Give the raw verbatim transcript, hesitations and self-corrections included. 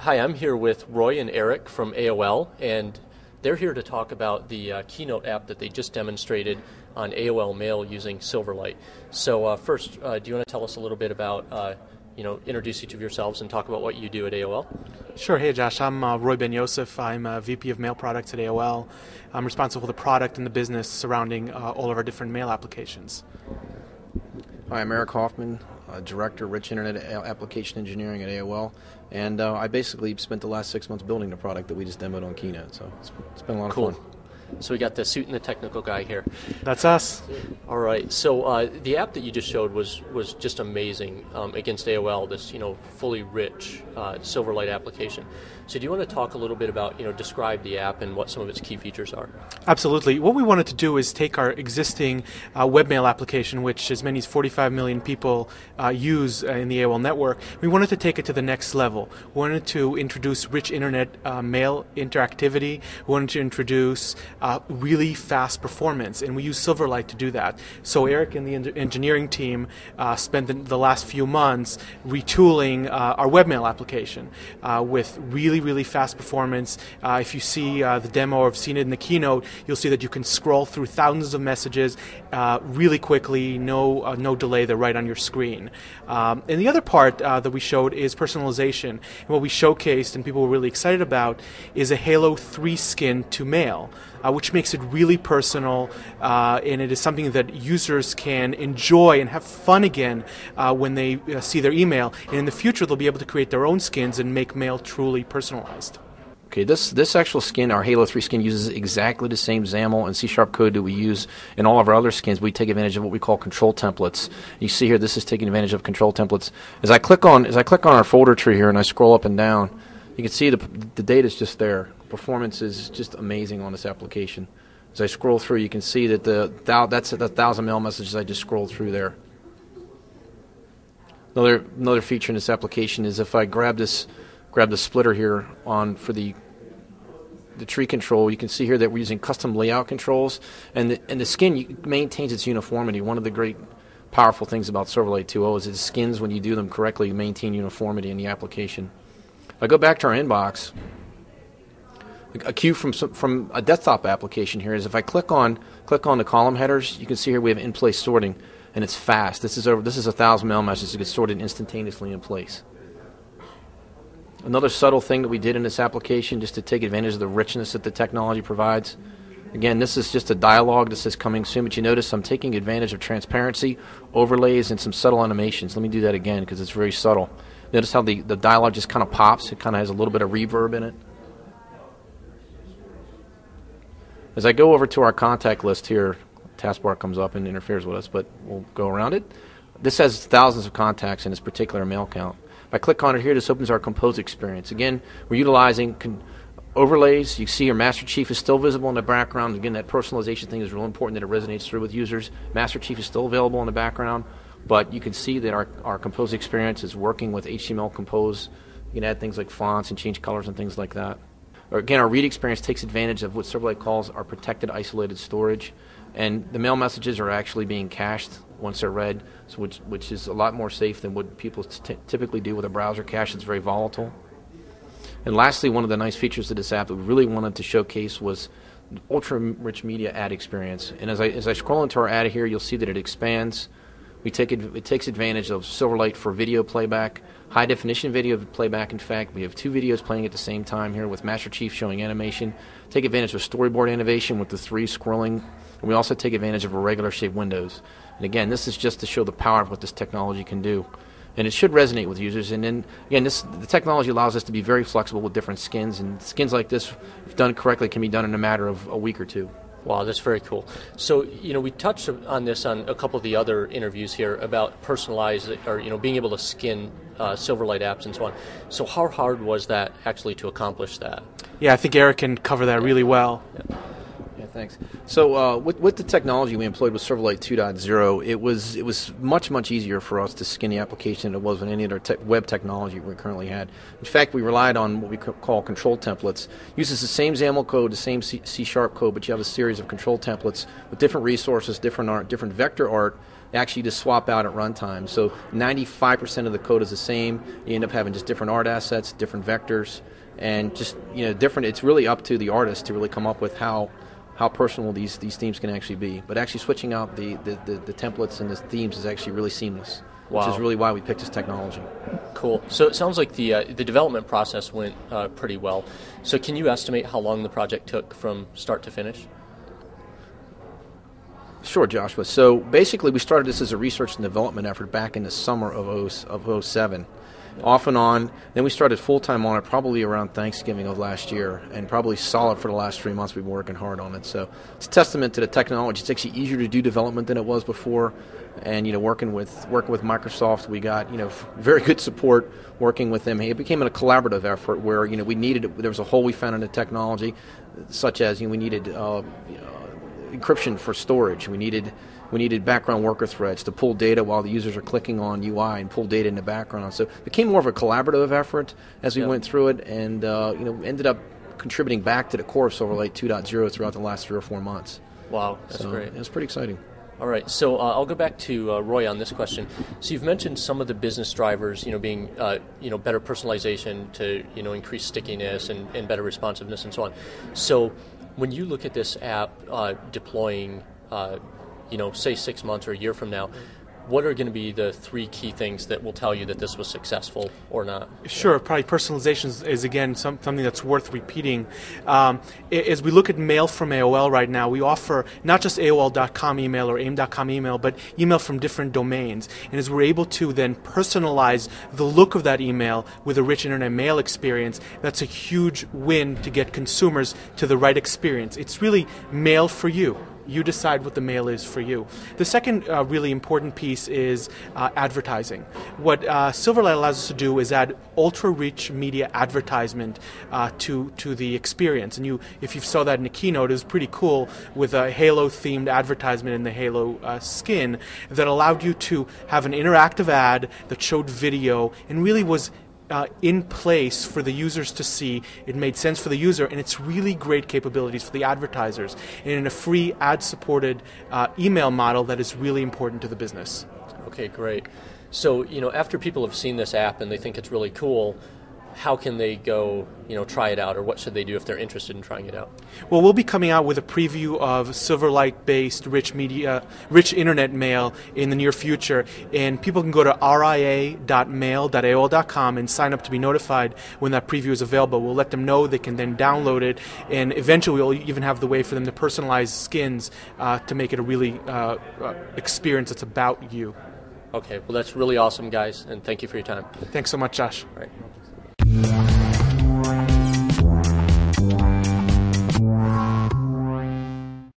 Hi, I'm here with Roy and Eric from A O L, and they're here to talk about the uh, Keynote app that they just demonstrated on A O L Mail using Silverlight. So uh, first, uh, do you want to tell us a little bit about, uh, you know, introduce each of yourselves and talk about what you do at A O L? Sure. Hey, Josh. I'm uh, Roy Ben Yosef. I'm uh, V P of Mail Products at A O L. I'm responsible for the product and the business surrounding uh, all of our different mail applications. Hi, I'm Eric Hoffman, uh, Director, Rich Internet Application Engineering at A O L, and uh, I basically spent the last six months building the product that we just demoed on Keynote, so it's, it's been a lot cool. of fun. So we got the suit and the technical guy here. That's us. All right. So uh, the app that you just showed was was just amazing um, against A O L. This you know fully rich uh, Silverlight application. So do you want to talk a little bit about you know describe the app and what some of its key features are? Absolutely. What we wanted to do is take our existing uh, webmail application, which as many as forty-five million people uh, use uh, in the A O L network. We wanted to take it to the next level. We wanted to introduce rich internet uh, mail interactivity. We wanted to introduce Uh, really fast performance, and we use Silverlight to do that. So Eric and the en- engineering team uh, spent the, the last few months retooling uh, our webmail application uh, with really, really fast performance. Uh, if you see uh, the demo or have seen it in the keynote, you'll see that you can scroll through thousands of messages uh, really quickly, no uh, no delay, they're right on your screen. Um, and the other part uh, that we showed is personalization. And what we showcased and people were really excited about is a Halo three skin to mail. Uh, which makes it really personal, uh, and it is something that users can enjoy and have fun again uh, when they uh, see their email. And in the future, they'll be able to create their own skins and make mail truly personalized. Okay, this this actual skin, our Halo three skin, uses exactly the same XAML and C Sharp code that we use in all of our other skins. We take advantage of what we call control templates. You see here, this is taking advantage of control templates. As I click on as I click on our folder tree here and I scroll up and down, you can see the the data is just there. Performance is just amazing on this application. As I scroll through, you can see that the thou, that's the thousand mail messages I just scrolled through there. Another another feature in this application is if I grab this grab the splitter here on for the the tree control, you can see here that we're using custom layout controls, and the, and the skin maintains its uniformity. One of the great powerful things about Silverlight two point oh is it skins, when you do them correctly, you maintain uniformity in the application. If I go back to our inbox, a cue from from a desktop application here is if I click on click on the column headers, you can see here we have in-place sorting, and it's fast. This is over. This is a thousand mail messages that get sorted instantaneously in place. Another subtle thing that we did in this application, just to take advantage of the richness that the technology provides. Again, this is just a dialogue that says coming soon, but you notice I'm taking advantage of transparency, overlays, and some subtle animations. Let me do that again because it's very subtle. Notice how the, the dialogue just kind of pops. It kind of has a little bit of reverb in it. As I go over to our contact list here, taskbar comes up and interferes with us, but we'll go around it. This has thousands of contacts in this particular mail count. If I click on it here, this opens our Compose experience. Again, we're utilizing con- overlays. You see your Master Chief is still visible in the background. Again, that personalization thing is real important that it resonates through with users. Master Chief is still available in the background, but you can see that our, our Compose experience is working with H T M L Compose. You can add things like fonts and change colors and things like that. Again, our read experience takes advantage of what Silverlight calls our protected isolated storage, and the mail messages are actually being cached once they're read, so which, which is a lot more safe than what people t- typically do with a browser cache that's very volatile. And lastly, one of the nice features of this app that we really wanted to showcase was ultra-rich media ad experience. And as I as I scroll into our ad here, you'll see that it expands. We take it, it takes advantage of Silverlight for video playback, high definition video playback. In fact, we have two videos playing at the same time here with Master Chief showing animation. Take advantage of storyboard innovation with the three scrolling. And we also take advantage of irregular shaped windows. And again, this is just to show the power of what this technology can do. And it should resonate with users. And then, again, this the technology allows us to be very flexible with different skins. And skins like this, if done correctly, can be done in a matter of a week or two. Wow, that's very cool. So, you know, we touched on this on a couple of the other interviews here about personalized or, you know, being able to skin uh, Silverlight apps and so on. So how hard was that actually to accomplish that? Yeah, I think Eric can cover that really well. Yeah. Yeah, thanks. So uh, with, with the technology we employed with Silverlight two point oh, it was it was much, much easier for us to skin the application than it was with any other te- web technology we currently had. In fact, we relied on what we call control templates. Uses the same XAML code, the same C- C-sharp code, but you have a series of control templates with different resources, different art, different vector art actually just swap out at runtime. So ninety-five percent of the code is the same. You end up having just different art assets, different vectors, and just, you know, different. It's really up to the artist to really come up with how how personal these, these themes can actually be. But actually switching out the, the, the, the templates and the themes is actually really seamless, which wow. is really why we picked this technology. Cool. So it sounds like the uh, the development process went uh, pretty well. So can you estimate how long the project took from start to finish? Sure, Joshua. So basically we started this as a research and development effort back in the summer of oh seven. Off and on. Then we started full-time on it probably around Thanksgiving of last year, and probably solid for the last three months we've been working hard on it. So it's a testament to the technology. It's actually easier to do development than it was before. And, you know, working with working with Microsoft, we got, you know, very good support working with them. It became a collaborative effort where, you know, we needed, there was a hole we found in the technology, such as, you know, we needed uh, you know, encryption for storage. We needed we needed background worker threads to pull data while the users are clicking on U I and pull data in the background. So it became more of a collaborative effort as we yep. went through it, and uh, you know, ended up contributing back to the core of Silverlight two point oh throughout the last three or four months. Wow, that's so great. It was pretty exciting. All right, so uh, I'll go back to uh, Roy on this question. So you've mentioned some of the business drivers, you know, being, uh, you know, better personalization to, you know, increase stickiness and, and better responsiveness and so on. So when you look at this app uh, deploying, uh, you know, say six months or a year from now, what are going to be the three key things that will tell you that this was successful or not? Sure, probably personalization is, is again, some, something that's worth repeating. Um, as we look at mail from A O L right now, we offer not just A O L dot com email or aim dot com email, but email from different domains. And as we're able to then personalize the look of that email with a rich internet mail experience, that's a huge win to get consumers to the right experience. It's really mail for you. You decide what the mail is for you. The second uh, really important piece is uh, advertising. What uh, Silverlight allows us to do is add ultra-rich media advertisement uh, to to the experience. And you, if you saw that in the keynote, it was pretty cool with a Halo-themed advertisement in the Halo uh, skin that allowed you to have an interactive ad that showed video and really was Uh, in place for the users to see. It made sense for the user, and it's really great capabilities for the advertisers, and in a free ad-supported uh, email model that is really important to the business. Okay, great. So, you know, after people have seen this app and they think it's really cool, how can they go, you know, try it out, or what should they do if they're interested in trying it out? Well, we'll be coming out with a preview of Silverlight-based rich media, rich internet mail in the near future, and people can go to r i a dot mail dot a o l dot com and sign up to be notified when that preview is available. We'll let them know, they can then download it, and eventually we'll even have the way for them to personalize skins uh, to make it a really uh, uh, experience that's about you. Okay, well, that's really awesome, guys, and thank you for your time. Thanks so much, Josh. All right.